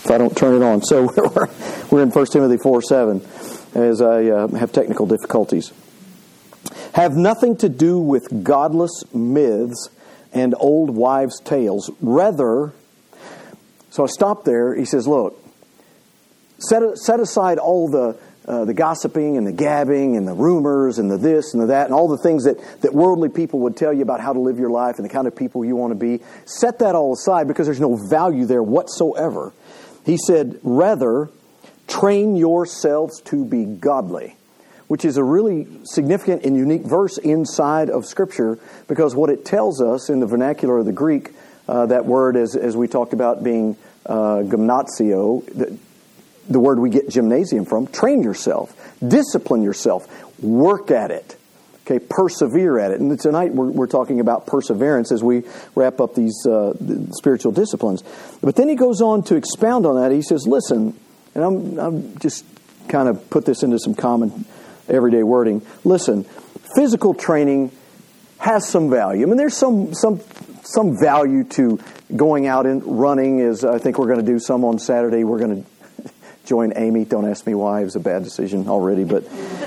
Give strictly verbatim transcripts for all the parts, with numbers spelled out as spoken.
if I don't turn it on. So we're, we're in First Timothy four seven as I uh, have technical difficulties. Have nothing to do with godless myths and old wives' tales. Rather, so I stopped there. He says, look, set, set aside all the uh, the gossiping and the gabbing and the rumors and the this and the that and all the things that, that worldly people would tell you about how to live your life and the kind of people you want to be. Set that all aside because there's no value there whatsoever. He said, rather, train yourselves to be godly, which is a really significant and unique verse inside of Scripture, because what it tells us in the vernacular of the Greek, uh, that word, as, as we talked about being uh, gymnasio, the, the word we get gymnasium from, train yourself, discipline yourself, work at it, okay, persevere at it. And tonight we're, we're talking about perseverance as we wrap up these uh, spiritual disciplines. But then he goes on to expound on that. He says, listen, and I'm, I'm just kind of put this into some common everyday wording. Listen, physical training has some value. I mean, there's some some some value to going out and running, as I think we're going to do some on Saturday. We're going to join Amy. Don't ask me why. It was a bad decision already, but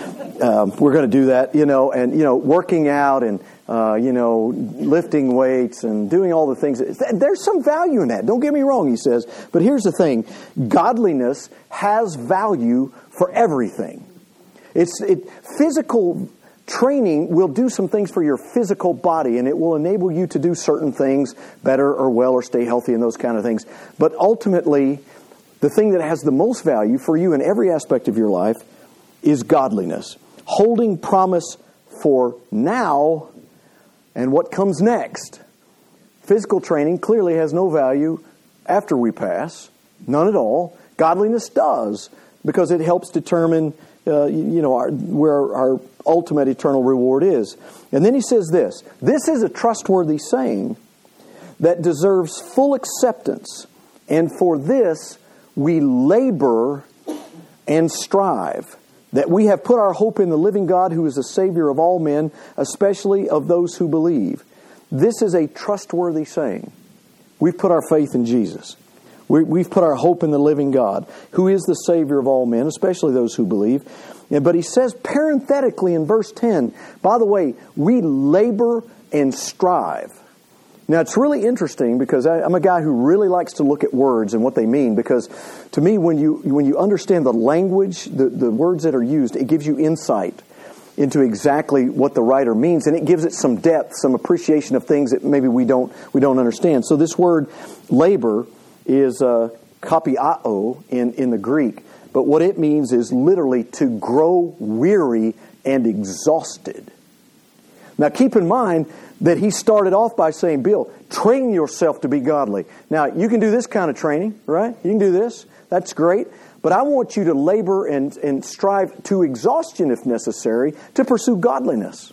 um, we're going to do that, you know, and, you know, working out and, uh, you know, lifting weights and doing all the things. There's some value in that. Don't get me wrong, he says. But here's the thing. Godliness has value for everything. It's it, physical training will do some things for your physical body, and it will enable you to do certain things better or well or stay healthy and those kind of things. But ultimately, the thing that has the most value for you in every aspect of your life is godliness. Holding promise for now and what comes next. Physical training clearly has no value after we pass. None at all. Godliness does, because it helps determine Uh, you know, our, where our ultimate eternal reward is. And then he says this, this is a trustworthy saying that deserves full acceptance, and for this we labor and strive, that we have put our hope in the living God who is the Savior of all men, especially of those who believe. This is a trustworthy saying. We've put our faith in Jesus. We've put our hope in the living God, who is the Savior of all men, especially those who believe. But he says parenthetically in verse ten, by the way, we labor and strive. Now, it's really interesting because I'm a guy who really likes to look at words and what they mean, because to me, when you when you understand the language, the, the words that are used, it gives you insight into exactly what the writer means, and it gives it some depth, some appreciation of things that maybe we don't we don't understand. So this word labor is uh, kopiao in, in the Greek. But what it means is literally to grow weary and exhausted. Now keep in mind that he started off by saying, Bill, train yourself to be godly. Now you can do this kind of training, right? You can do this. That's great. But I want you to labor and, and strive to exhaustion if necessary to pursue godliness.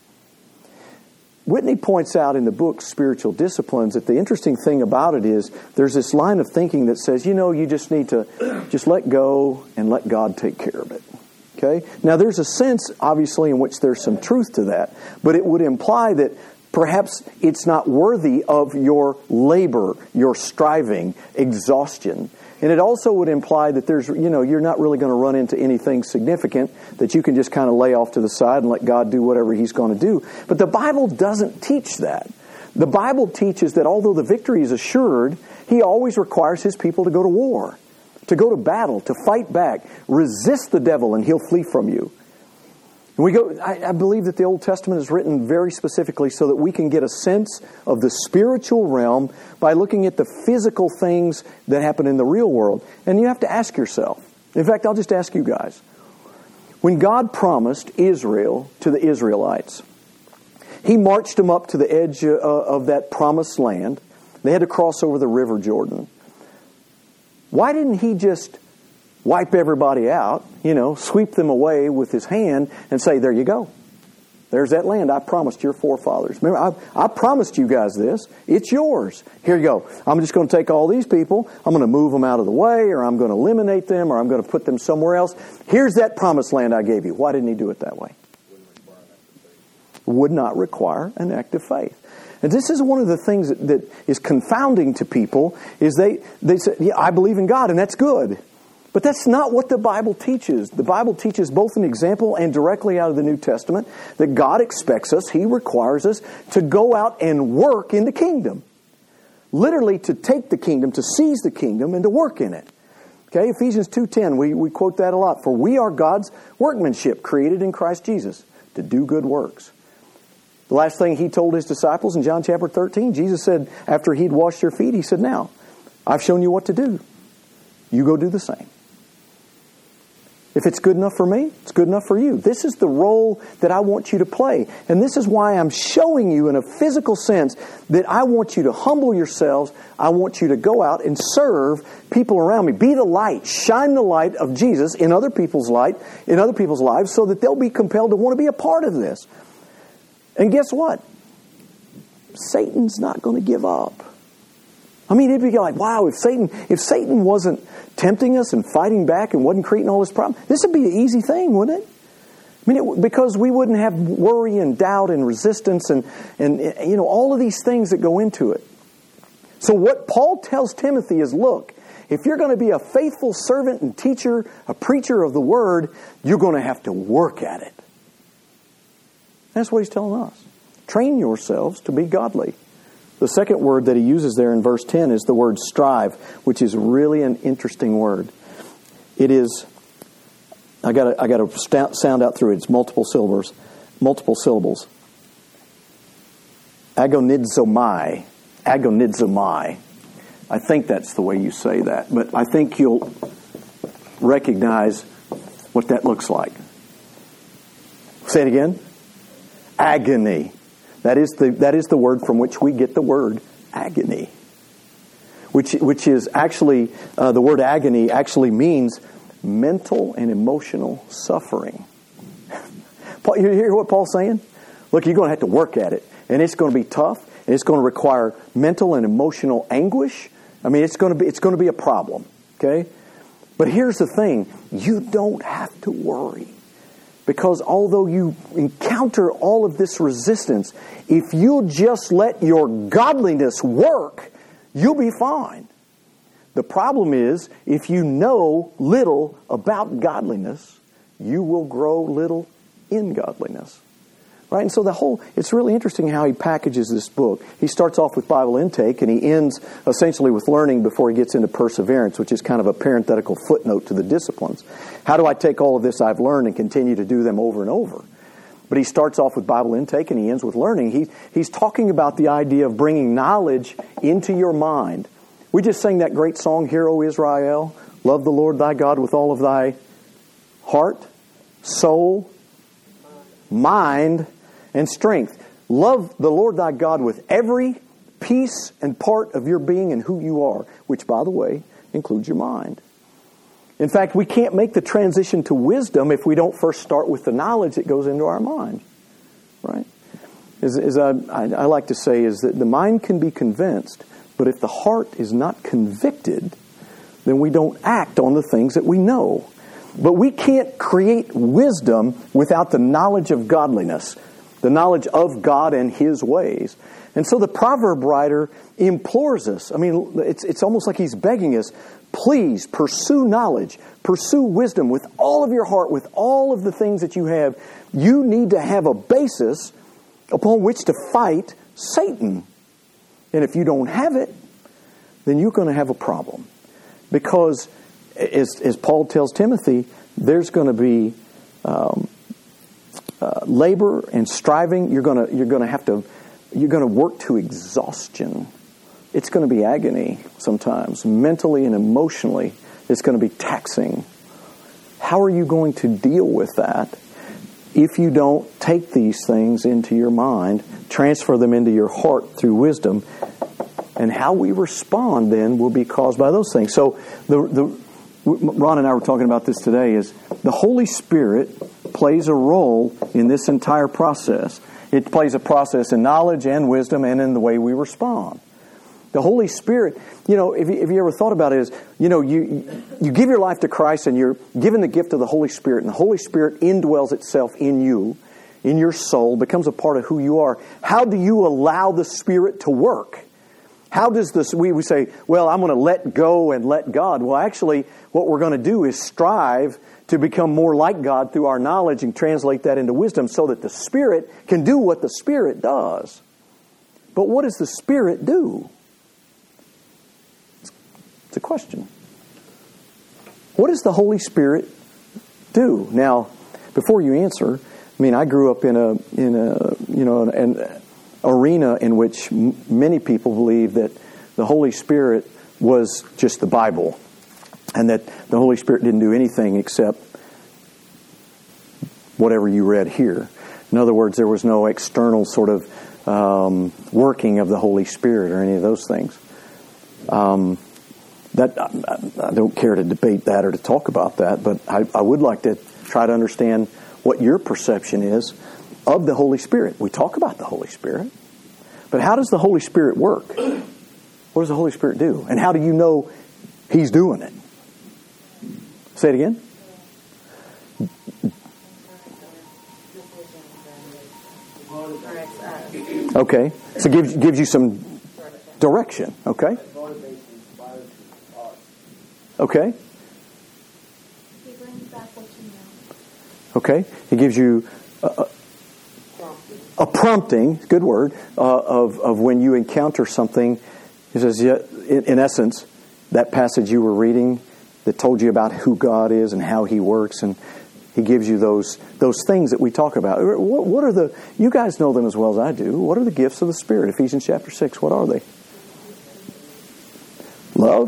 Whitney points out in the book Spiritual Disciplines that the interesting thing about it is there's this line of thinking that says, you know, you just need to just let go and let God take care of it. Okay? Now, there's a sense, obviously, in which there's some truth to that, but it would imply that perhaps it's not worthy of your labor, your striving, exhaustion. And it also would imply that there's, you know, you're not really going to run into anything significant that you can just kind of lay off to the side and let God do whatever He's going to do. But the Bible doesn't teach that. The Bible teaches that although the victory is assured, He always requires His people to go to war, to go to battle, to fight back, resist the devil, and he'll flee from you. And we go. I, I believe that the Old Testament is written very specifically so that we can get a sense of the spiritual realm by looking at the physical things that happen in the real world. And you have to ask yourself. In fact, I'll just ask you guys. When God promised Israel to the Israelites, He marched them up to the edge uh, of that promised land. They had to cross over the River Jordan. Why didn't He just wipe everybody out, you know, sweep them away with His hand and say, there you go. There's that land I promised your forefathers. Remember, I, I promised you guys this. It's yours. Here you go. I'm just going to take all these people. I'm going to move them out of the way, or I'm going to eliminate them, or I'm going to put them somewhere else. Here's that promised land I gave you. Why didn't He do it that way? Would not require an act of faith. And this is one of the things that, that is confounding to people, is they, they say, yeah, I believe in God, and that's good. But that's not what the Bible teaches. The Bible teaches both an example and directly out of the New Testament that God expects us, He requires us to go out and work in the kingdom. Literally to take the kingdom, to seize the kingdom, and to work in it. Okay, Ephesians two ten, we, we quote that a lot. For we are God's workmanship, created in Christ Jesus, to do good works. The last thing He told His disciples in John chapter thirteen, Jesus said, after He'd washed their feet, He said, now, I've shown you what to do. You go do the same. If it's good enough for me, it's good enough for you. This is the role that I want you to play. And this is why I'm showing you in a physical sense that I want you to humble yourselves. I want you to go out and serve people around me. Be the light. Shine the light of Jesus in other people's light, in other people's lives, so that they'll be compelled to want to be a part of this. And guess what? Satan's not going to give up. I mean, it'd be like, wow, if Satan if Satan wasn't tempting us and fighting back and wasn't creating all this problem, this would be an easy thing, wouldn't it? I mean, it, because we wouldn't have worry and doubt and resistance and, and, you know, all of these things that go into it. So what Paul tells Timothy is, look, if you're going to be a faithful servant and teacher, a preacher of the Word, you're going to have to work at it. That's what he's telling us. Train yourselves to be godly. The second word that he uses there in verse ten is the word strive, which is really an interesting word. It is, I got I got to sound out through it. It's multiple syllables. Multiple syllables. Agonidzomai. Agonidzomai. I think that's the way you say that, but I think you'll recognize what that looks like. Say it again. Agony. That is the that is the word from which we get the word agony, which which is actually uh, the word agony actually means mental and emotional suffering. Paul, you hear what Paul's saying? Look, you're going to have to work at it, and it's going to be tough, and it's going to require mental and emotional anguish. I mean, it's going to be it's going to be a problem. Okay, but here's the thing: you don't have to worry. Because although you encounter all of this resistance, if you'll just let your godliness work, you'll be fine. The problem is, if you know little about godliness, you will grow little in godliness. Right? And so the whole, it's really interesting how he packages this book. He starts off with Bible intake, and he ends essentially with learning before he gets into perseverance, which is kind of a parenthetical footnote to the disciplines. How do I take all of this I've learned and continue to do them over and over? But he starts off with Bible intake, and he ends with learning. He, he's talking about the idea of bringing knowledge into your mind. We just sang that great song, Hear, O Israel, love the Lord thy God with all of thy heart, soul, mind, and strength. Love the Lord thy God with every piece and part of your being and who you are, which, by the way, includes your mind. In fact, we can't make the transition to wisdom if we don't first start with the knowledge that goes into our mind. Right? As, as I, I, I like to say is that the mind can be convinced, but if the heart is not convicted, then we don't act on the things that we know. But we can't create wisdom without the knowledge of godliness, the knowledge of God and His ways. And so the proverb writer implores us. I mean, it's it's almost like he's begging us, please pursue knowledge, pursue wisdom with all of your heart, with all of the things that you have. You need to have a basis upon which to fight Satan. And if you don't have it, then you're going to have a problem. Because, as, as Paul tells Timothy, there's going to be um, uh, labor and striving. You're going to you're going to have to you're going to work to exhaustion. It's going to be agony sometimes, mentally and emotionally. It's going to be taxing. How are you going to deal with that if you don't take these things into your mind, transfer them into your heart through wisdom? And how we respond then will be caused by those things. So the the Ron and I were talking about this today, is the Holy Spirit plays a role in this entire process. It plays a process in knowledge and wisdom and in the way we respond. The Holy Spirit, you know, if you, if you ever thought about it, is, you know, you you give your life to Christ and you're given the gift of the Holy Spirit, and the Holy Spirit indwells itself in you. in your soul, becomes a part of who you are. How do you allow the Spirit to work? How does this, we, we say, well, I'm going to let go and let God. Well, actually, what we're going to do is strive to become more like God through our knowledge and translate that into wisdom so that the Spirit can do what the Spirit does. But what does the Spirit do? It's a question. What does the Holy Spirit do? Now, before you answer, I mean, I grew up in a in a you know an, an arena in which m- many people believe that the Holy Spirit was just the Bible, and that the Holy Spirit didn't do anything except whatever you read here. In other words, there was no external sort of um, working of the Holy Spirit or any of those things. Um, that I, I don't care to debate that or to talk about that, but I, I would like to try to understand what your perception is of the Holy Spirit. We talk about the Holy Spirit, but how does the Holy Spirit work? What does the Holy Spirit do? And how do you know He's doing it? Say it again. Okay, so it gives, gives you some direction, okay? Okay. Okay, He gives you a, a prompting, good word, uh, of, of when you encounter something. He says, yeah, in, in essence, that passage you were reading that told you about who God is and how He works, and He gives you those those things that we talk about. What, what are the, you guys know them as well as I do, what are the gifts of the Spirit? Ephesians chapter six, what are they? Love,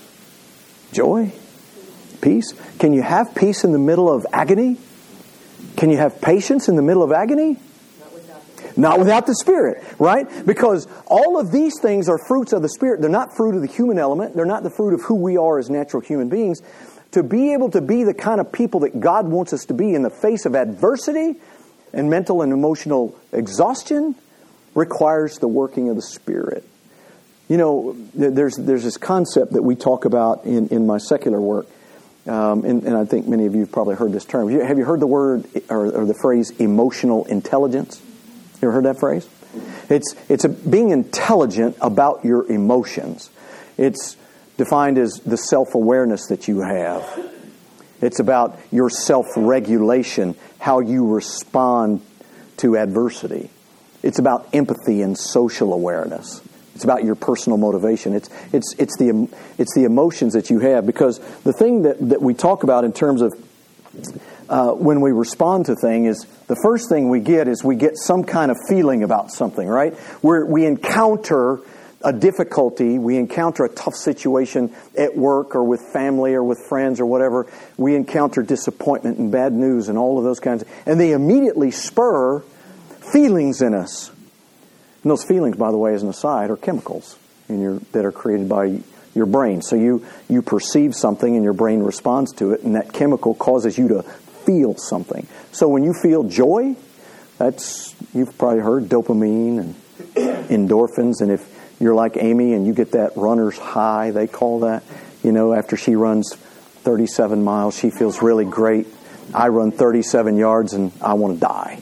joy, peace. Can you have peace in the middle of agony? Can you have patience in the middle of agony? Not without the, Not without the Spirit, right? Because all of these things are fruits of the Spirit. They're not fruit of the human element. They're not the fruit of who we are as natural human beings. To be able to be the kind of people that God wants us to be in the face of adversity and mental and emotional exhaustion requires the working of the Spirit. You know, there's there's this concept that we talk about in, in my secular work. Um, and, and I think many of you have probably heard this term. Have you, have you heard the word or, or the phrase emotional intelligence? You ever heard that phrase? It's it's a, being intelligent about your emotions. It's defined as the self-awareness that you have. It's about your self-regulation, how you respond to adversity. It's about empathy and social awareness. It's about your personal motivation. It's it's it's the it's the emotions that you have, because the thing that, that we talk about in terms of uh, when we respond to things is the first thing we get is we get some kind of feeling about something, right? Where we encounter a difficulty, we encounter a tough situation at work or with family or with friends or whatever. We encounter disappointment and bad news and all of those kinds of, and they immediately spur feelings in us. And those feelings, by the way, as an aside, are chemicals in your, that are created by your brain. So you, you perceive something and your brain responds to it, and that chemical causes you to feel something. So when you feel joy, that's, you've probably heard dopamine and endorphins, and if you're like Amy and you get that runner's high, they call that, you know, after she runs thirty-seven miles, she feels really great. I run thirty-seven yards and I want to die.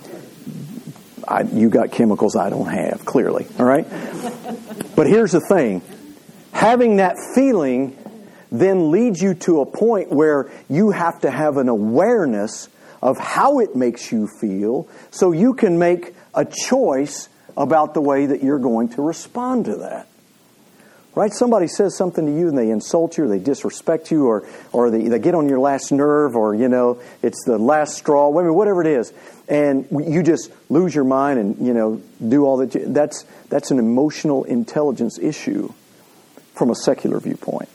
I, you got chemicals I don't have, clearly. All right? But here's the thing. Having that feeling then leads you to a point where you have to have an awareness of how it makes you feel so you can make a choice about the way that you're going to respond to that. Right? Somebody says something to you and they insult you or they disrespect you or or they, they get on your last nerve or, you know, it's the last straw, whatever it is. And you just lose your mind and, you know, do all that. You, that's, that's an emotional intelligence issue from a secular viewpoint.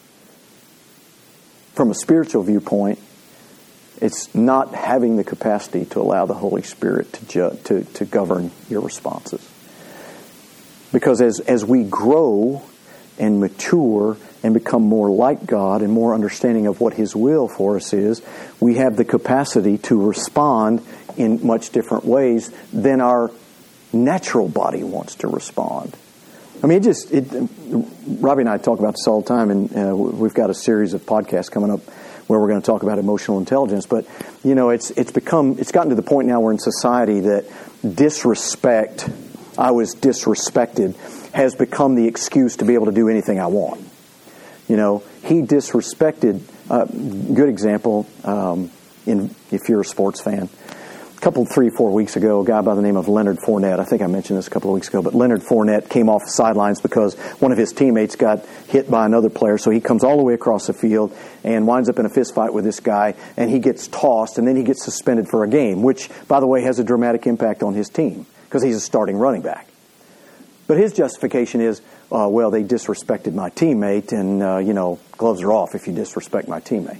From a spiritual viewpoint, it's not having the capacity to allow the Holy Spirit to ju- to, to govern your responses. Because as, as we grow and mature and become more like God and more understanding of what His will for us is, we have the capacity to respond in much different ways than our natural body wants to respond. I mean, it just, it, Robbie and I talk about this all the time, and uh, we've got a series of podcasts coming up where we're going to talk about emotional intelligence. But, you know, it's it's become, it's gotten to the point now where in society that disrespect, I was disrespected, has become the excuse to be able to do anything I want. You know, he disrespected, uh, good example, um, in if you're a sports fan. A couple, three, four weeks ago, a guy by the name of Leonard Fournette, I think I mentioned this a couple of weeks ago, but Leonard Fournette came off the sidelines because one of his teammates got hit by another player, so he comes all the way across the field and winds up in a fist fight with this guy, and he gets tossed, and then he gets suspended for a game, which, by the way, has a dramatic impact on his team because he's a starting running back. But his justification is, uh, well, they disrespected my teammate, and, uh, you know, gloves are off if you disrespect my teammate.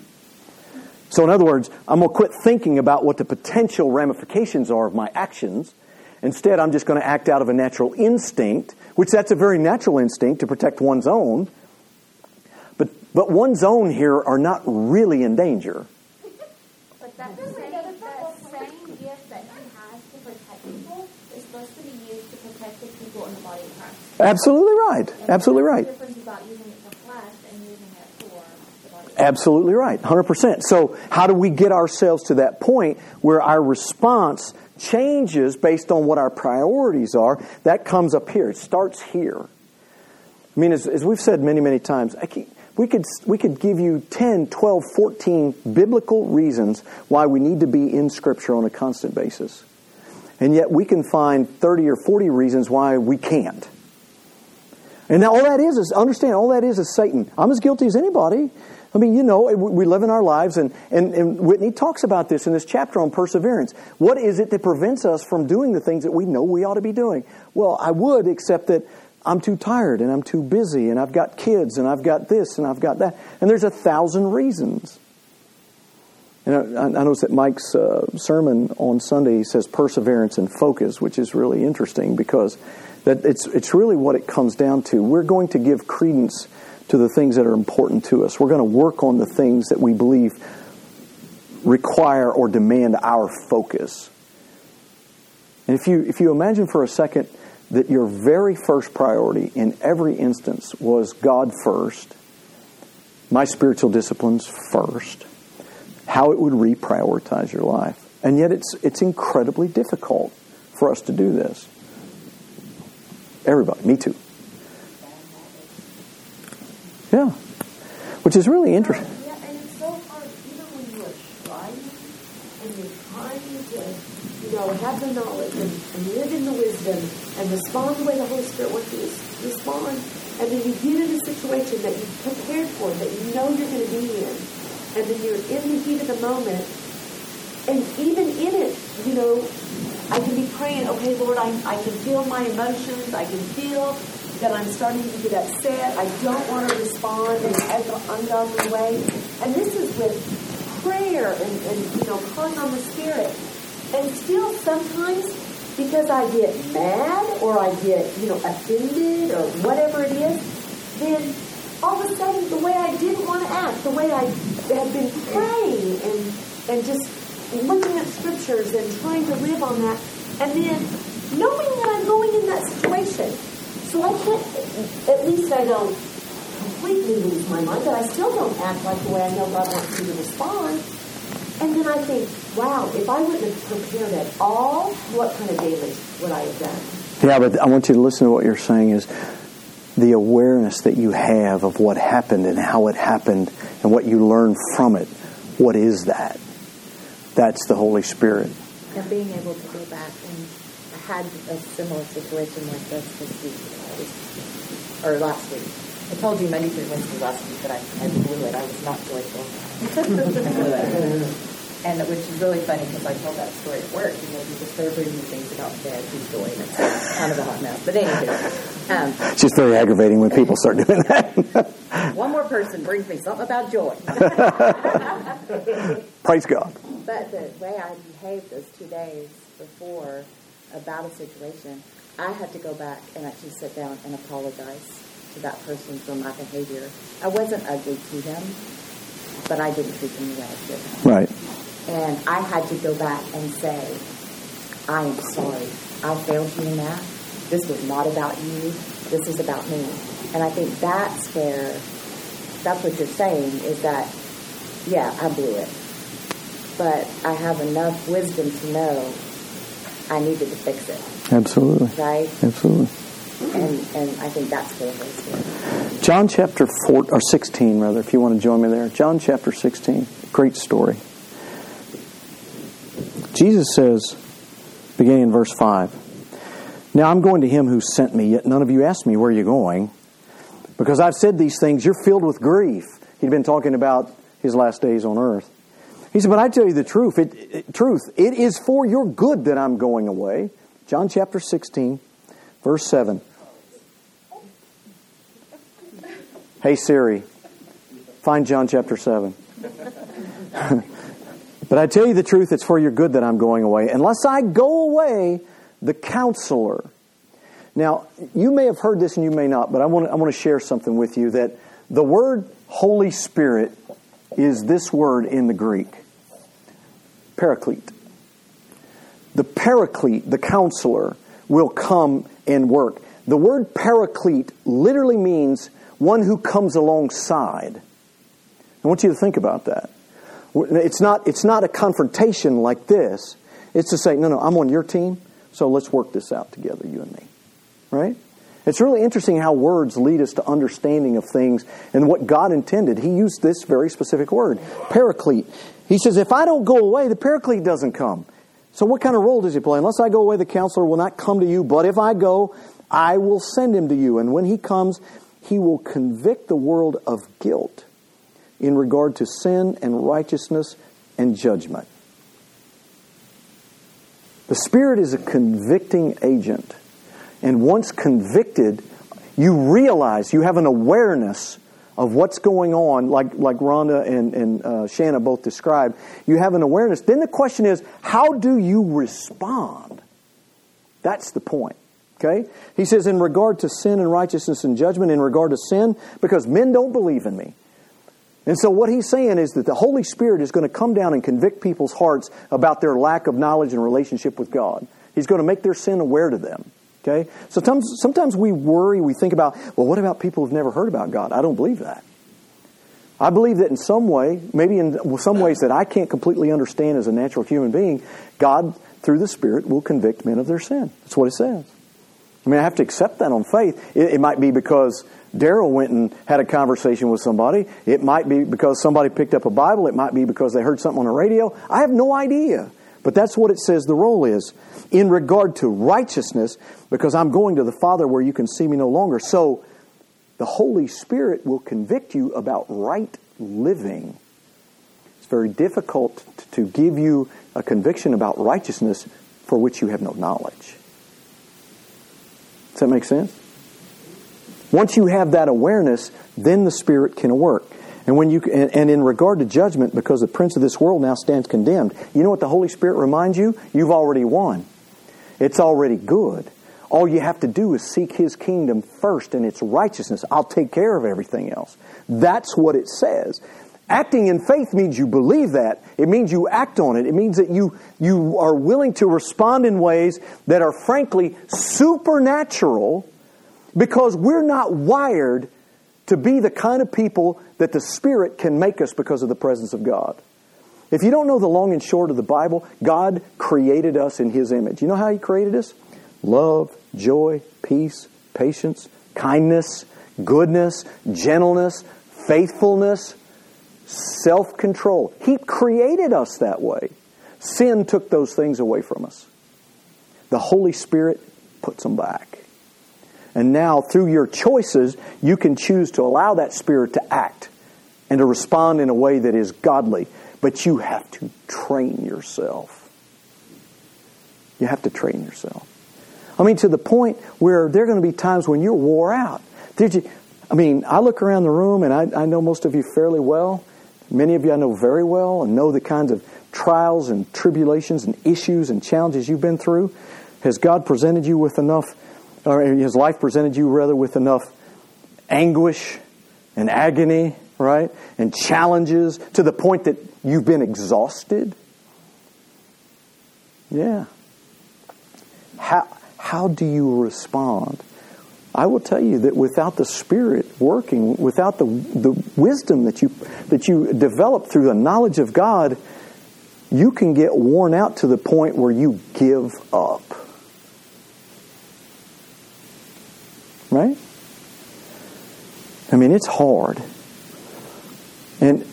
So in other words, I'm going to quit thinking about what the potential ramifications are of my actions. Instead, I'm just going to act out of a natural instinct, which that's a very natural instinct to protect one's own. But but one's own here are not really in danger. But that same, that same gift that he has to protect people is supposed to be used to protect the people in the body of Christ. Absolutely right. And Absolutely right. The difference about using it for flesh and using it for the body of Christ. Absolutely right. one hundred percent. So how do we get ourselves to that point where our response changes based on what our priorities are? That comes up here. It starts here. I mean, as, as we've said many, many times, I keep, we could we could give you ten, twelve, fourteen biblical reasons why we need to be in Scripture on a constant basis. And yet we can find thirty or forty reasons why we can't. And now all that is, is understand, all that is is Satan. I'm as guilty as anybody. I mean, you know, we live in our lives, and, and, and Whitney talks about this in this chapter on perseverance. What is it that prevents us from doing the things that we know we ought to be doing? Well, I would, except that I'm too tired, and I'm too busy, and I've got kids, and I've got this, and I've got that. And there's a thousand reasons. And I, I noticed that Mike's uh, sermon on Sunday says perseverance and focus, which is really interesting because that it's it's really what it comes down to. We're going to give credence to the things that are important to us. We're going to work on the things that we believe require or demand our focus. And if you if you imagine for a second that your very first priority in every instance was God first, my spiritual disciplines first, how it would reprioritize your life. And yet it's it's incredibly difficult for us to do this. Everybody, me too. Yeah. Which is really interesting. Yeah, and it's so hard, even when you are trying, and you're trying to, you know, have the knowledge and, and live in the wisdom and respond the way the Holy Spirit wants you to respond, and then you get in a situation that you've prepared for, that you know you're going to be in, and then you're in the heat of the moment, and even in it, you know, I can be praying, okay, Lord, I, I can feel my emotions, I can feel that I'm starting to get upset. I don't want to respond in an ungodly way. And this is with prayer and, and, you know, calling on the Spirit. And still sometimes, because I get mad or I get, you know, offended or whatever it is, then all of a sudden the way I didn't want to act, the way I had been praying and, and just looking at scriptures and trying to live on that, and then knowing that I'm going in that situation. So I can't, at least I don't completely lose my mind, but I still don't act like the way I know God wants me to respond. And then I think, wow, if I wouldn't have prepared at all, what kind of damage would I have done? Yeah, but I want you to listen to what you're saying is the awareness that you have of what happened and how it happened and what you learned from it. What is that? That's the Holy Spirit. And being able to go back and I had a similar situation like this this week, or last week. I told you Monday through Wednesday last week that I, I blew it. I was not joyful. And which is really funny because I told that story at work. You know, you just started reading things about bad joy, and it's kind of a hot mess. But anyway. Um, it's just very aggravating when people start doing that. One more person brings me something about joy. Praise God. But the way I behaved those two days before about a situation, I had to go back and actually sit down and apologize to that person for my behavior. I wasn't ugly to them, but I didn't treat them the way I should. Right. And I had to go back and say, I am sorry. I failed you in that. This was not about you. This is about me. And I think that's where, that's what you're saying, is that yeah, I blew it. But I have enough wisdom to know I needed to fix it. Absolutely. Right? Absolutely. And and I think that's where the Holy Spirit. John chapter four, or sixteen, rather, if you want to join me there. John chapter sixteen. Great story. Jesus says, beginning in verse five, "Now I'm going to him who sent me, yet none of you asked me, where are you going? Because I've said these things, you're filled with grief." He'd been talking about his last days on earth. He said, "But I tell you the truth, it, it, truth, it is for your good that I'm going away." John chapter sixteen, verse seven. Hey Siri, find John chapter seven. "But I tell you the truth, it's for your good that I'm going away. Unless I go away, the Counselor." Now, you may have heard this and you may not, but I want to, I want to share something with you, that the word Holy Spirit is this word in the Greek. Paraclete. The Paraclete, the Counselor, will come and work. The word Paraclete literally means one who comes alongside. I want you to think about that. It's not, it's not a confrontation like this. It's to say, no, no, I'm on your team, so let's work this out together, you and me. Right? It's really interesting how words lead us to understanding of things and what God intended. He used this very specific word, Paraclete. He says, if I don't go away, the Paraclete doesn't come. So what kind of role does he play? Unless I go away, the Counselor will not come to you. But if I go, I will send him to you. And when he comes, he will convict the world of guilt in regard to sin and righteousness and judgment. The Spirit is a convicting agent. And once convicted, you realize, you have an awareness of what's going on, like like Rhonda and, and uh, Shanna both described. You have an awareness. Then the question is, how do you respond? That's the point. Okay? He says, in regard to sin and righteousness and judgment, in regard to sin, because men don't believe in me. And so what he's saying is that the Holy Spirit is going to come down and convict people's hearts about their lack of knowledge and relationship with God. He's going to make their sin aware to them. Okay? Sometimes, sometimes we worry, we think about, well, what about people who've never heard about God? I don't believe that. I believe that in some way, maybe in some ways that I can't completely understand as a natural human being, God, through the Spirit, will convict men of their sin. That's what it says. I mean, I have to accept that on faith. It, it might be because Daryl went and had a conversation with somebody. It might be because somebody picked up a Bible. It might be because they heard something on the radio. I have no idea. But that's what it says the role is. In regard to righteousness, because I'm going to the Father where you can see me no longer. So the Holy Spirit will convict you about right living. It's very difficult to give you a conviction about righteousness for which you have no knowledge. Does that make sense? Once you have that awareness, then the Spirit can work. And when you and, and in regard to judgment, because the prince of this world now stands condemned, you know what the Holy Spirit reminds you? You've already won. It's already good. All you have to do is seek His kingdom first and its righteousness. I'll take care of everything else. That's what it says. Acting in faith means you believe that. It means you act on it. It means that you, you are willing to respond in ways that are frankly supernatural, because we're not wired to be the kind of people that the Spirit can make us because of the presence of God. If you don't know the long and short of the Bible, God created us in His image. You know how He created us? Love, joy, peace, patience, kindness, goodness, gentleness, faithfulness, self-control. He created us that way. Sin took those things away from us. The Holy Spirit puts them back. And now, through your choices, you can choose to allow that Spirit to act and to respond in a way that is godly. But you have to train yourself. You have to train yourself. I mean, to the point where there are going to be times when you're wore out. Did you? I mean, I look around the room, and I, I know most of you fairly well. Many of you I know very well and know the kinds of trials and tribulations and issues and challenges you've been through. Has God presented you with enough, or has life presented you rather with enough anguish and agony, right? And challenges to the point that you've been exhausted? Yeah. How, how do you respond? I will tell you that without the Spirit working, without the the wisdom that you that you develop through the knowledge of God, you can get worn out to the point where you give up. Right? I mean, it's hard. And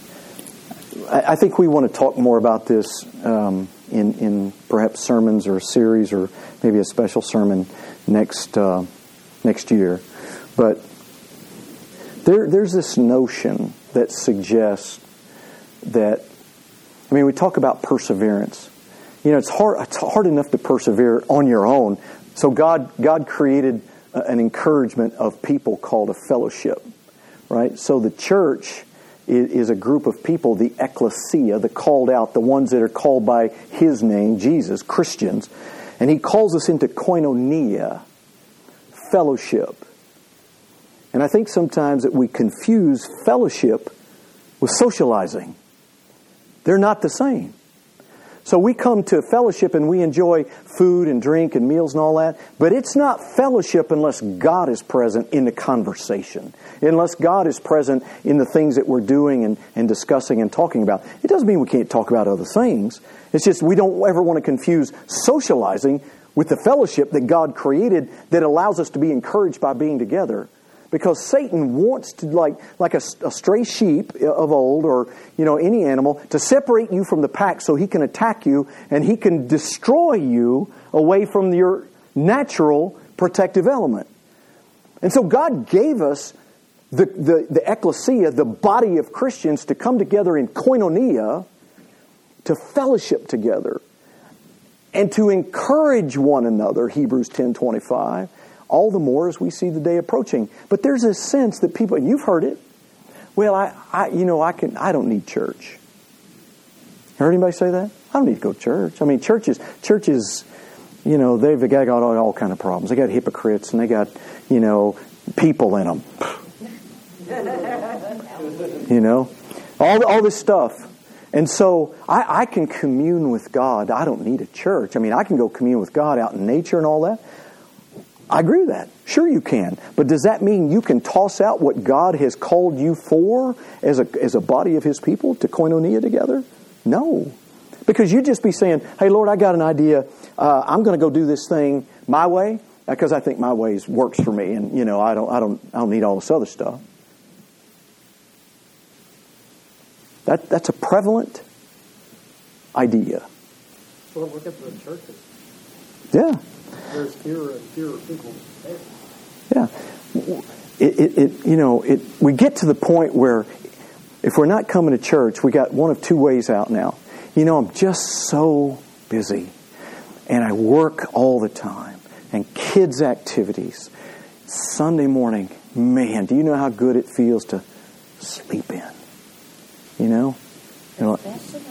I think we want to talk more about this um, in, in perhaps sermons or a series or maybe a special sermon next uh, next year. But there there's this notion that suggests that, I mean, we talk about perseverance. You know, it's hard it's hard enough to persevere on your own. So God God created an encouragement of people called a fellowship, right? So the church is a group of people, the ecclesia, the called out, the ones that are called by His name, Jesus, Christians. And He calls us into koinonia, fellowship. And I think sometimes that we confuse fellowship with socializing. They're not the same. So we come to fellowship and we enjoy food and drink and meals and all that, but it's not fellowship unless God is present in the conversation, unless God is present in the things that we're doing and, and discussing and talking about. It doesn't mean we can't talk about other things. It's just we don't ever want to confuse socializing with the fellowship that God created that allows us to be encouraged by being together. Because Satan wants to, like like a, a stray sheep of old, or you know any animal, to separate you from the pack so he can attack you and he can destroy you away from your natural protective element. And so God gave us the, the, the ecclesia, the body of Christians, to come together in koinonia, to fellowship together, and to encourage one another, Hebrews ten twenty-five. All the more as we see the day approaching. But there's a sense that people, and you've heard it, well, I, I you know, I can, I don't need church. Heard anybody say that? I don't need to go to church. I mean, churches, churches, you know, they've got all, all kind of problems. They got hypocrites and they got, you know, people in them. You know, all all this stuff. And so I, I can commune with God. I don't need a church. I mean, I can go commune with God out in nature and all that. I agree with that. Sure you can. But does that mean you can toss out what God has called you for as a as a body of His people to koinonia together? No. Because you'd just be saying, hey, Lord, I got an idea. Uh, I'm going to go do this thing my way because I think my way works for me. And, you know, I don't, I don't, I don't need all this other stuff. That That's a prevalent idea. Well, look at the churches. Yeah. There's fewer and fewer people there. Yeah. It, it, it, you know, it, we get to the point where if we're not coming to church, we got one of two ways out now. You know, I'm just so busy. And I work all the time. And kids' activities. Sunday morning, man, do you know how good it feels to sleep in? You know? You know,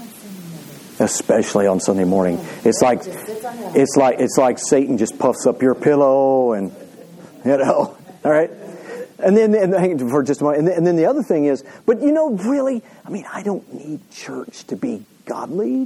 especially on Sunday morning. It's like it's like it's like Satan just puffs up your pillow, and you know, all right. And then and hang on for just a moment. And then, and then the other thing is, but you know, really, I mean, I don't need church to be godly.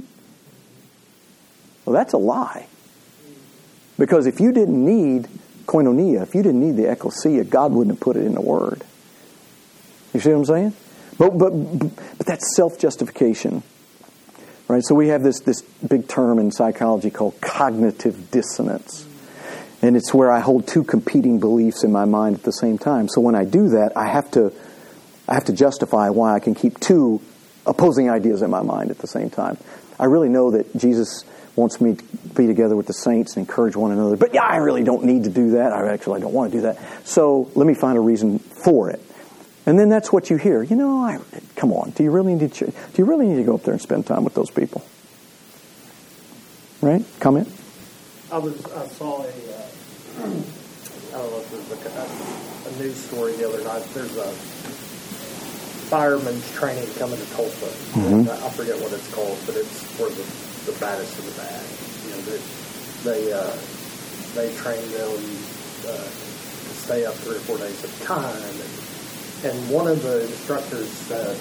Well, that's a lie. Because if you didn't need koinonia, if you didn't need the ecclesia, God wouldn't have put it in the Word. You see what I'm saying? But but but that's self-justification. Right, so we have this, this big term in psychology called cognitive dissonance. And it's where I hold two competing beliefs in my mind at the same time. So when I do that, I have to I have to justify why I can keep two opposing ideas in my mind at the same time. I really know that Jesus wants me to be together with the saints and encourage one another. But yeah, I really don't need to do that. I actually don't want to do that. So let me find a reason for it. And then that's what you hear. You know, I, come on. Do you really need to? Do you really need to go up there and spend time with those people? Right? Comment. I was. I saw a. Uh, I don't know if it was a, a news story the other night. There's a fireman's training coming to Tulsa. Mm-hmm. I forget what it's called, but it's for the, the baddest of the bad. You know, they they, uh, they train them uh, to stay up three or four days at a time. And, And one of the instructors said,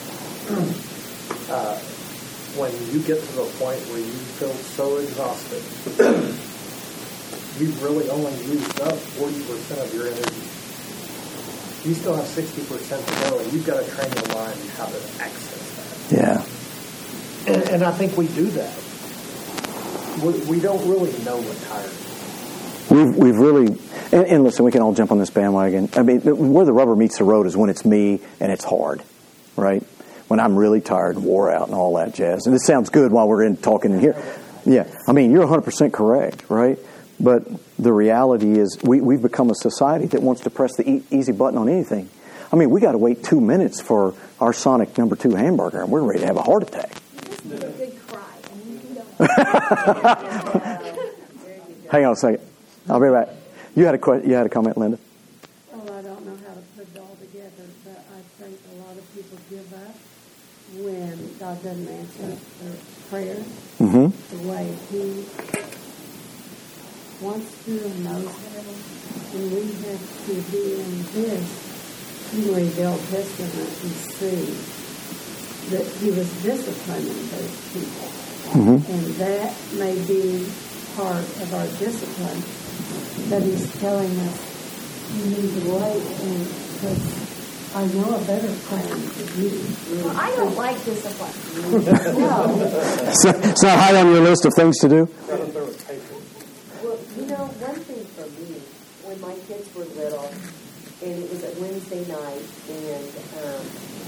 uh, when you get to the point where you feel so exhausted you've really only used up forty percent of your energy. You still have sixty percent to go, and you've got to train your mind how to access that. Yeah. And, and I think we do that. We, we don't really know what tired is. We've, we've really, and, and listen, we can all jump on this bandwagon. I mean, where the rubber meets the road is when it's me and it's hard, right? When I'm really tired, wore out, and all that jazz. And it sounds good while we're in talking in here. Yeah, I mean, you're one hundred percent correct, right? But the reality is we, we've become a society that wants to press the e- easy button on anything. I mean, we got to wait two minutes for our Sonic number two hamburger, and we're ready to have a heart attack. Just need a good cry, and you don't. Hang on a second. I'll be right back. You had a que- you had a comment, Linda? Well, I don't know how to put it all together, but I think a lot of people give up when God doesn't answer their prayer Mm-hmm. the way He wants to and knows how. And we have to be in this. You read the Old Testament and see that He was disciplining those people. Mm-hmm. And that may be part of our discipline, that He's telling us you need to wait, and because I know a better plan for you. Well, I don't like discipline. No. It's not, it's not high on your list of things to do? Well, you know, one thing for me, when my kids were little, and it was a Wednesday night, and um,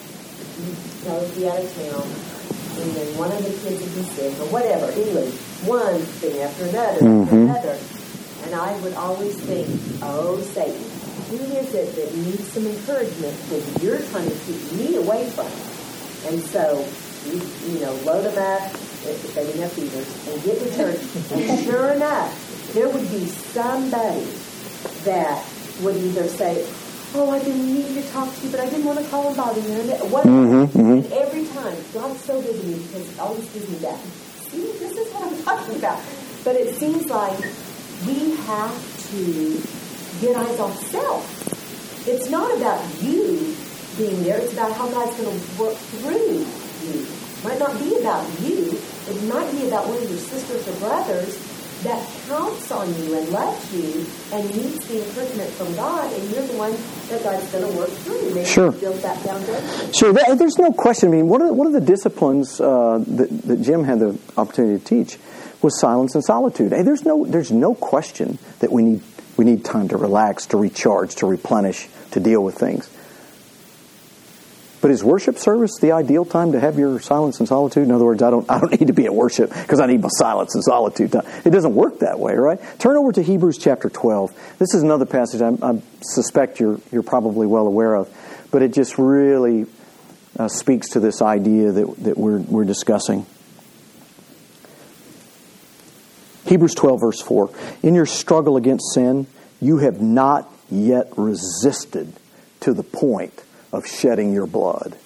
I would be out of town, and then one of the kids would be sick, or whatever. Anyway, one thing after another, Mm-hmm. after another. And I would always think, oh, Satan, who is it that needs some encouragement because you're trying to keep me away from it? And so, you, you know, load them up if they didn't have fevers and get to church. And sure enough, there would be somebody that would either say, oh, I've been needing to talk to you, but I didn't want to call and bother you. And whatever. Mm-hmm, mm-hmm. And every time, God's so good to me because He always gives me that. See, this is what I'm talking about. But it seems like we have to get eyes off self. It's not about you being there. It's about how God's going to work through you. It might not be about you. It might be about one of your sisters or brothers that counts on you and loves you and needs the encouragement from God, and you're the one that God's going to work through. Maybe Sure. build that foundation. Sure, that, there's no question. I mean, one of the, one of the disciplines uh, that, that Jim had the opportunity to teach was silence and solitude. Hey, there's no there's no question that we need we need time to relax, to recharge, to replenish, to deal with things. But is worship service the ideal time to have your silence and solitude? In other words, I don't I don't need to be at worship because I need my silence and solitude time. It doesn't work that way, right? Turn over to Hebrews chapter twelve. This is another passage I, I suspect you're you're probably well aware of, but it just really uh, speaks to this idea that that we're we're discussing. Hebrews twelve, verse four. In your struggle against sin, you have not yet resisted to the point of shedding your blood.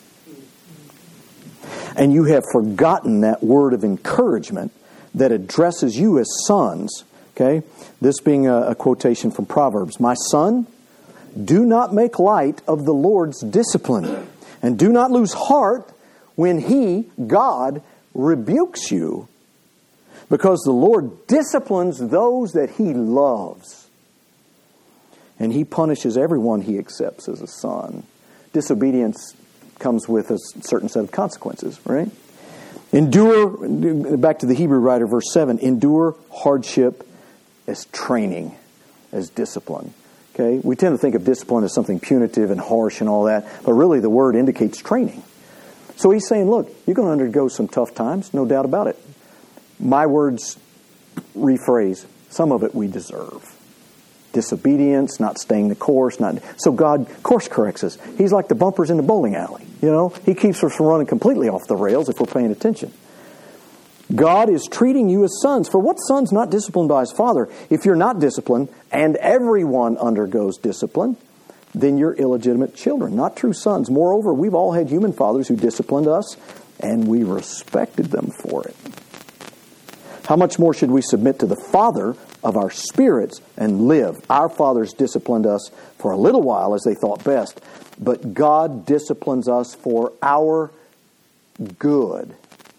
And you have forgotten that word of encouragement that addresses you as sons. Okay? This being a, a quotation from Proverbs. My son, do not make light of the Lord's discipline, and do not lose heart when He, God, rebukes you. Because the Lord disciplines those that He loves. And He punishes everyone He accepts as a son. Disobedience comes with a certain set of consequences, right? Endure, back to the Hebrew writer, verse seven, endure hardship as training, as discipline. Okay? We tend to think of discipline as something punitive and harsh and all that, but really the word indicates training. So He's saying, look, you're going to undergo some tough times, no doubt about it. My words rephrase, some of it we deserve. Disobedience, not staying the course, not so God course corrects us. He's like the bumpers in the bowling alley. You know, He keeps us from running completely off the rails if we're paying attention. God is treating you as sons. For what son's not disciplined by his father? If you're not disciplined, and everyone undergoes discipline, then you're illegitimate children, not true sons. Moreover, we've all had human fathers who disciplined us, and we respected them for it. How much more should we submit to the Father of our spirits and live? Our fathers disciplined us for a little while as they thought best, but God disciplines us for our good.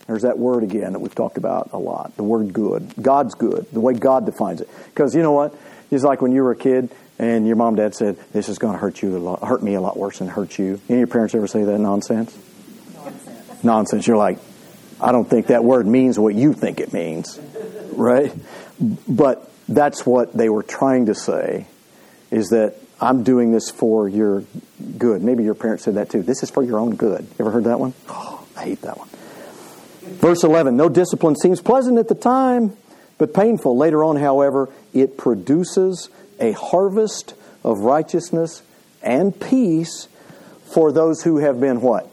There's that word again that we've talked about a lot. The word good. God's good. The way God defines it. Because you know what? It's like when you were a kid and your mom and dad said, this is going to hurt you a lot, hurt me a lot worse than it hurt you. Any of your parents ever say that nonsense? Nonsense. Nonsense. You're like, I don't think that word means what you think it means. Right? But that's what they were trying to say, is that I'm doing this for your good. Maybe your parents said that too. This is for your own good. You ever heard that one? Oh, I hate that one. Verse eleven, no discipline seems pleasant at the time, but painful. Later on, however, it produces a harvest of righteousness and peace for those who have been what?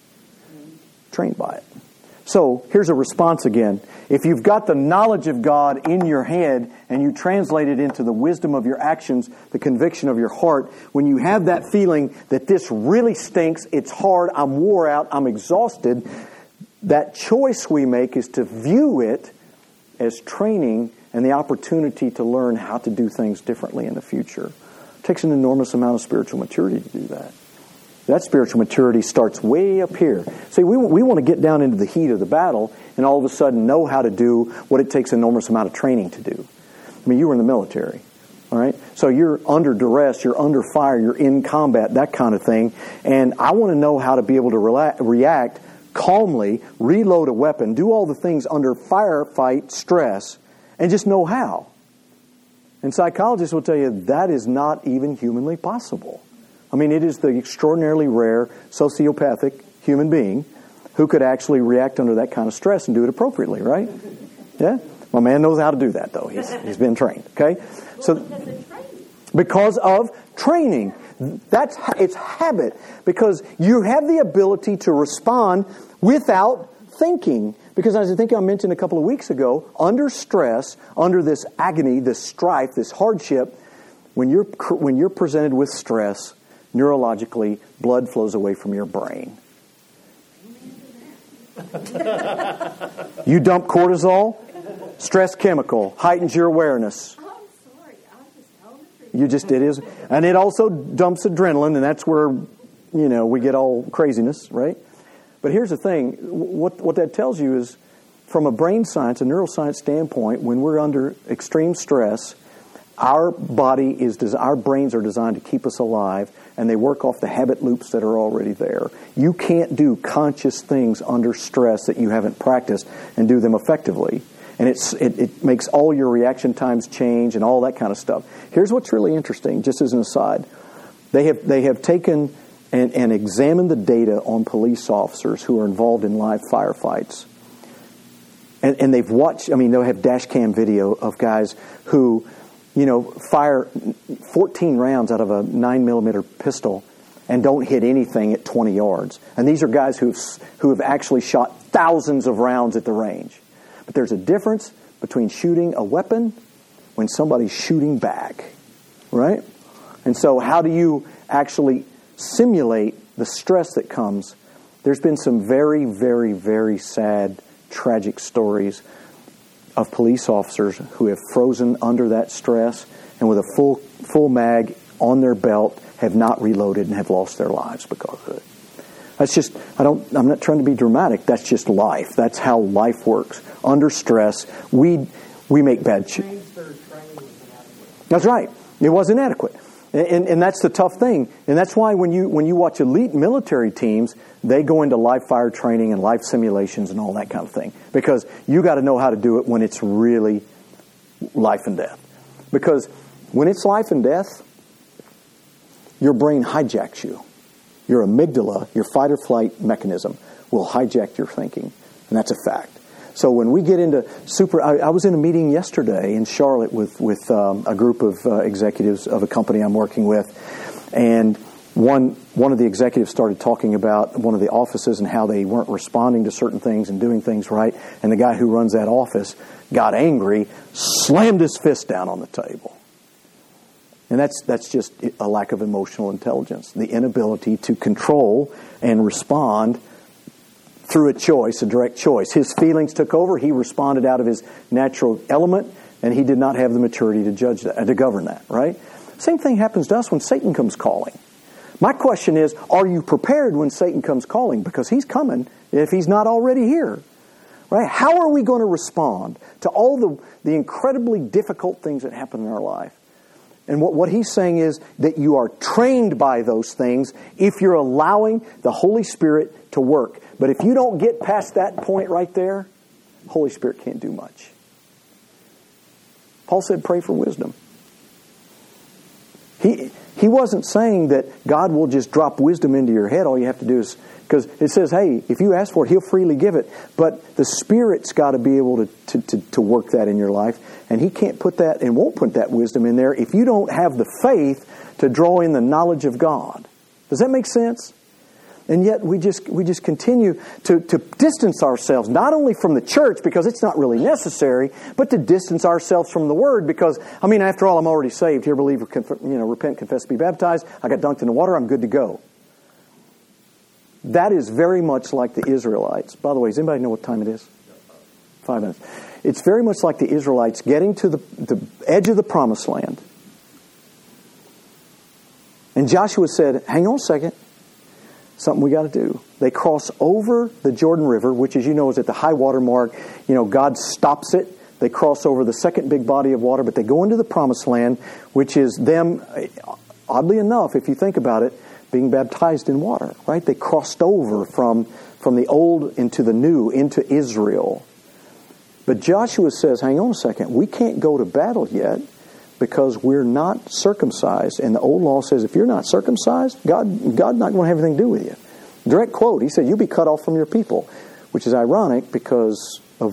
Trained by it. So, here's a response again. If you've got the knowledge of God in your head and you translate it into the wisdom of your actions, the conviction of your heart, when you have that feeling that this really stinks, it's hard, I'm wore out, I'm exhausted, that choice we make is to view it as training and the opportunity to learn how to do things differently in the future. It takes an enormous amount of spiritual maturity to do that. That spiritual maturity starts way up here. See, we, we want to get down into the heat of the battle and all of a sudden know how to do what it takes an enormous amount of training to do. I mean, you were in the military, all right? So you're under duress, you're under fire, you're in combat, that kind of thing. And I want to know how to be able to rela- react calmly, reload a weapon, do all the things under firefight stress, and just know how. And psychologists will tell you that is not even humanly possible. I mean, it is the extraordinarily rare sociopathic human being who could actually react under that kind of stress and do it appropriately, right? Yeah? My man knows how to do that, though. He's, he's been trained, okay? So, because of training. That's it's habit, because you have the ability to respond without thinking. Because as I think I mentioned a couple of weeks ago, under stress, under this agony, this strife, this hardship, when you're when you're presented with stress, neurologically, blood flows away from your brain. You dump cortisol, stress chemical, heightens your awareness. You just did is, and it also dumps adrenaline, and that's where, you know, we get all craziness, right? But here's the thing: what what that tells you is, from a brain science, a neuroscience standpoint, when we're under extreme stress, our body is our brains are designed to keep us alive, and they work off the habit loops that are already there. You can't do conscious things under stress that you haven't practiced and do them effectively. And it's, it, it makes all your reaction times change and all that kind of stuff. Here's what's really interesting, just as an aside. They have they have taken and, and examined the data on police officers who are involved in live firefights. And, and they've watched, I mean, they'll have dash cam video of guys who, you know, fire fourteen rounds out of a nine millimeter pistol and don't hit anything at twenty yards. And these are guys who've, who have actually shot thousands of rounds at the range. But there's a difference between shooting a weapon when somebody's shooting back, right? And so how do you actually simulate the stress that comes? There's been some very, very, very sad, tragic stories of police officers who have frozen under that stress and with a full full mag on their belt have not reloaded and have lost their lives because of it. That's just, I don't, I'm not trying to be dramatic. That's just life. That's how life works. Under stress, we we make bad choices. That's right. It was inadequate. And, and, and that's the tough thing. And that's why when you when you watch elite military teams, they go into live fire training and life simulations and all that kind of thing. Because you got to know how to do it when it's really life and death. Because when it's life and death, your brain hijacks you. Your amygdala, your fight or flight mechanism, will hijack your thinking. And that's a fact. So when we get into super... I, I was in a meeting yesterday in Charlotte with, with um, a group of uh, executives of a company I'm working with. And one one of the executives started talking about one of the offices and how they weren't responding to certain things and doing things right. And the guy who runs that office got angry, slammed his fist down on the table. And that's that's just a lack of emotional intelligence, the inability to control and respond through a choice, a direct choice. His feelings took over. He responded out of his natural element, and he did not have the maturity to judge that, to govern that, right? Same thing happens to us when Satan comes calling. My question is, are you prepared when Satan comes calling? Because he's coming if he's not already here. Right? How are we going to respond to all the, the incredibly difficult things that happen in our life? And what, what he's saying is that you are trained by those things if you're allowing the Holy Spirit to work. But if you don't get past that point right there, Holy Spirit can't do much. Paul said, pray for wisdom. He he wasn't saying that God will just drop wisdom into your head. All you have to do is, because it says, hey, if you ask for it, He'll freely give it. But the Spirit's got to be able to, to, to, to work that in your life. And He can't put that and won't put that wisdom in there if you don't have the faith to draw in the knowledge of God. Does that make sense? And yet we just we just continue to, to distance ourselves, not only from the church, because it's not really necessary, but to distance ourselves from the Word, because, I mean, after all, I'm already saved. Hear, believe, you know, repent, confess, be baptized. I got dunked in the water. I'm good to go. That is very much like the Israelites. By the way, does anybody know what time it is? Five minutes. It's very much like the Israelites getting to the, the edge of the promised land. And Joshua said, hang on a second. Something we got to do. They cross over the Jordan River, which, as you know, is at the high water mark. You know, God stops it. They cross over the second big body of water, but they go into the promised land, which is them, oddly enough, if you think about it, being baptized in water, right? They crossed over from, from the old into the new, into Israel. But Joshua says, hang on a second, we can't go to battle yet because we're not circumcised. And the old law says if you're not circumcised, God God's not going to have anything to do with you. Direct quote, He said, you'll be cut off from your people, which is ironic because of...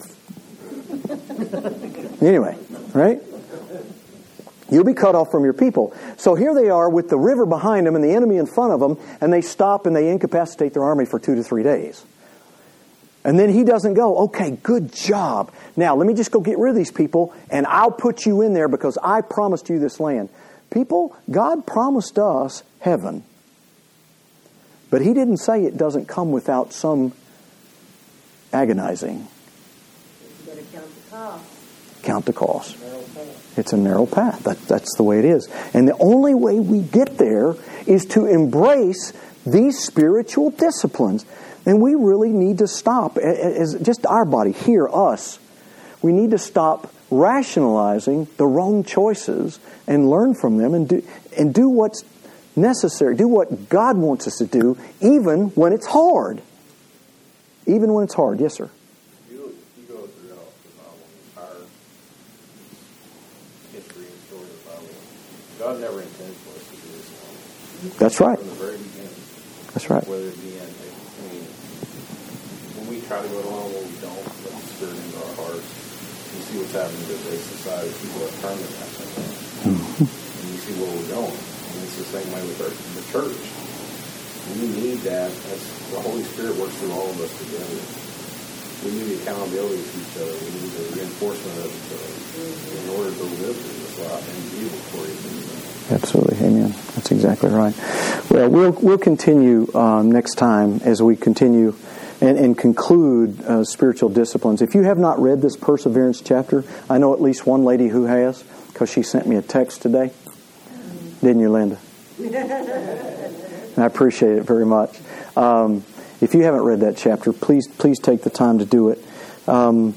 Anyway, right? You'll be cut off from your people. So here they are with the river behind them and the enemy in front of them, and they stop and they incapacitate their army for two to three days. And then he doesn't go, okay, good job. Now, let me just go get rid of these people, and I'll put you in there because I promised you this land. People, God promised us heaven. But He didn't say it doesn't come without some agonizing. You got to count the cost. Count the cost. It's a narrow path. That, that's the way it is. And the only way we get there is to embrace these spiritual disciplines. And we really need to stop, as just our body, here, us. We need to stop rationalizing the wrong choices and learn from them and do and do what's necessary. Do what God wants us to do, even when it's hard. Even when it's hard. Yes, sir. You, you go throughout the Bible, the entire history and story of the Bible. God never intended for us to do this alone. That's right. From the very beginning. That's right. Whether it be in, I mean, when we try to go along, well, we don't let the Spirit into our hearts. You see what's happening in today's society. People have turned their backs on God. Mm-hmm. And you see where we're going. And it's the same way with our, the church. We need that as the Holy Spirit works through all of us together. We need the accountability to each other. We need the reinforcement of each other in order to live through this life and be victorious in this. Absolutely, amen. That's exactly right. Well, we'll we'll continue um, next time as we continue and, and conclude uh, spiritual disciplines. If you have not read this Perseverance chapter, I know at least one lady who has, because she sent me a text today. Didn't you, Linda? And I appreciate it very much. Um, if you haven't read that chapter, please please take the time to do it. Um,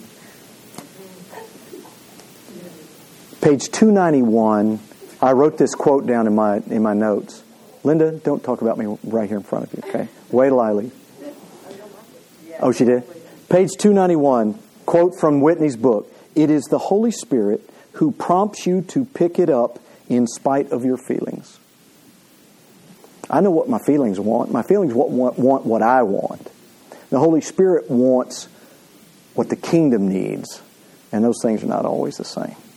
page two ninety-one. I wrote this quote down in my in my notes. Linda, don't talk about me right here in front of you, okay? Wait till I leave. Oh, she did? Page two ninety-one, quote from Whitney's book. It is the Holy Spirit who prompts you to pick it up in spite of your feelings. I know what my feelings want. My feelings want, want, want what I want. The Holy Spirit wants what the kingdom needs. And those things are not always the same.